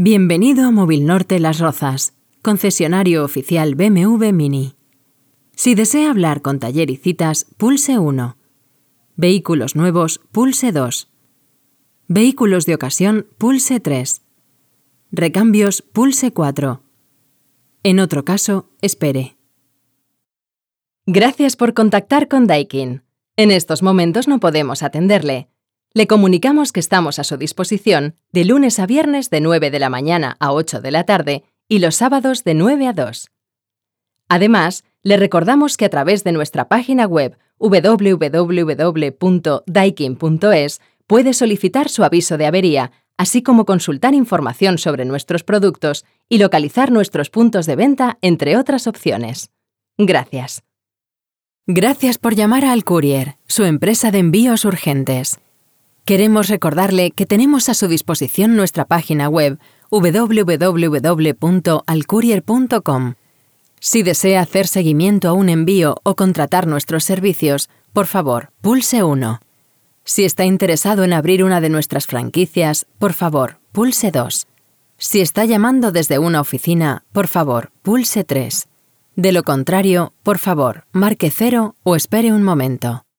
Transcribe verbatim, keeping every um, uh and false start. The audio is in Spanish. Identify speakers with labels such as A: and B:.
A: Bienvenido a Movilnorte Las Rozas, concesionario oficial B M W Mini. Si desea hablar con Taller y Citas, pulse uno. Vehículos nuevos, pulse dos. Vehículos de ocasión, pulse tres. Recambios, pulse cuatro. En otro caso, espere.
B: Gracias por contactar con Daikin. En estos momentos no podemos atenderle. Le comunicamos que estamos a su disposición de lunes a viernes de nueve de la mañana a ocho de la tarde y los sábados de nueve a dos. Además, le recordamos que a través de nuestra página web doble u doble u doble u punto daikin punto es puede solicitar su aviso de avería, así como consultar información sobre nuestros productos y localizar nuestros puntos de venta, entre otras opciones. Gracias.
A: Gracias por llamar a Alcourier, su empresa de envíos urgentes. Queremos recordarle que tenemos a su disposición nuestra página web doble u doble u doble u punto alcourier punto com. Si desea hacer seguimiento a un envío o contratar nuestros servicios, por favor, pulse uno. Si está interesado en abrir una de nuestras franquicias, por favor, pulse dos. Si está llamando desde una oficina, por favor, pulse tres. De lo contrario, por favor, marque cero o espere un momento.